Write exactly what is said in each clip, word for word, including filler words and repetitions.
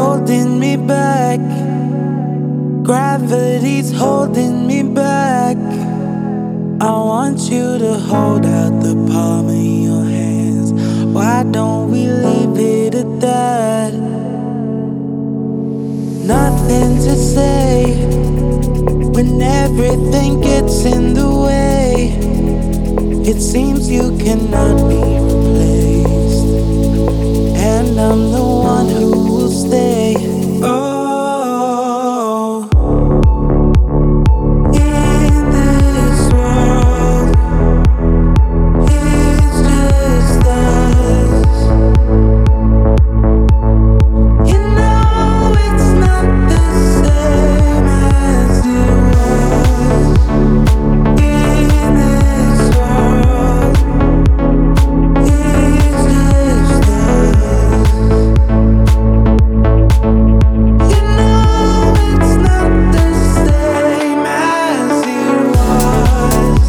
holding me back. Gravity's holding me back. I want you to hold out the palm of your hands. Why don't we leave it at that? Nothing to say when everything gets in the way. It seems you cannot be replaced, and I'm the one who will stay. Oh, in this world, it's just us. You know it's not the same as it was. In this world, it's just us. You know it's not the same as it was.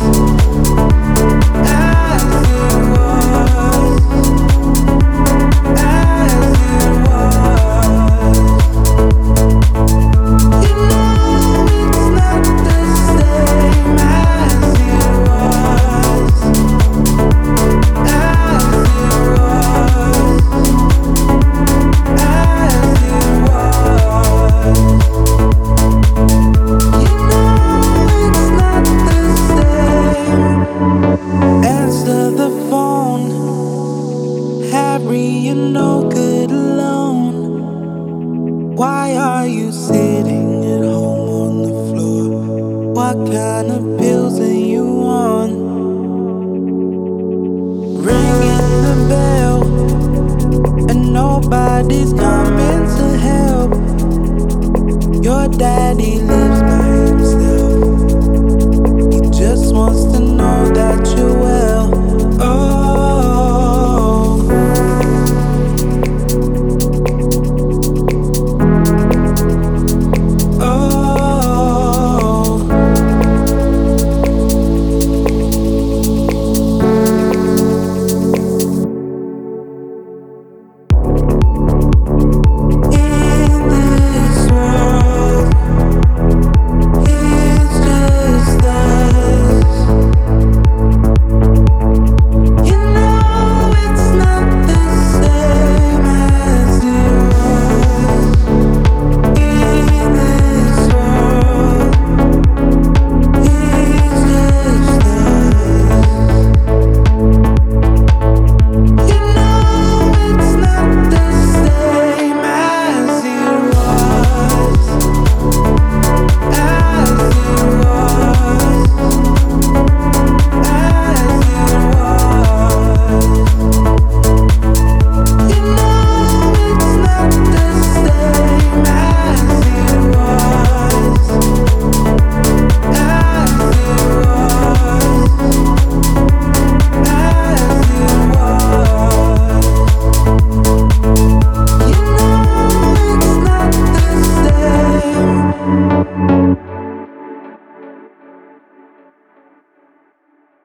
As it was. As it was. You know it's not the same as it was. As it was. As it was. You know it's not the same. Answer the phone, Harry, you're no good alone. Why are you sitting at home on the floor? What kind of pills are you on? Ringing the bell, and nobody's coming to help. Your daddy lives